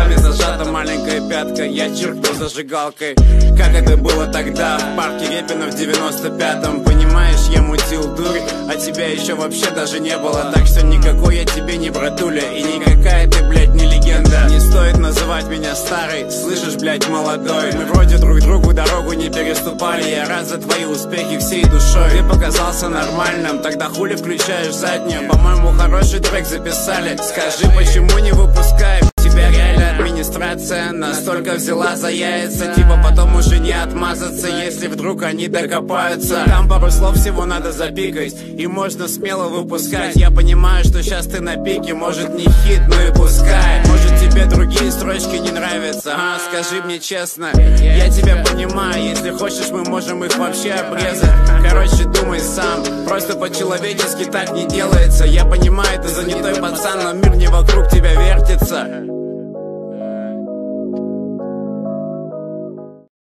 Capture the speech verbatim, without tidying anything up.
зубами зажата маленькая пятка. Я чиркнул зажигалкой, как это было тогда в парке Репина в девяносто пятом. Понимаешь, я мутил дурь, а тебя еще вообще даже не было. Так что никакой я тебе не братуля, и никакая ты, блядь, не легенда. Не стоит называть меня старой, слышишь, блядь, молодой. Мы вроде друг другу дорогу не переступали. Я рад за твои успехи всей душой. Ты показался нормальным, тогда хули включаешь заднюю? По-моему, хороший трек записали. Скажи, почему не выпускаем? Тебя реально администрация настолько взяла за яйца, типа потом уже не отмазаться, если вдруг они докопаются. Там пару слов всего надо запикать, и можно смело выпускать. Я понимаю, что сейчас ты на пике, может не хит, ну и пускай. Может тебе другие строчки не нравятся, а? Скажи мне честно, я тебя понимаю. Если хочешь, мы можем их вообще обрезать. Короче, думай сам, просто по-человечески так не делается. Я понимаю, ты занятой пацан, но мир не вокруг тебя вертится.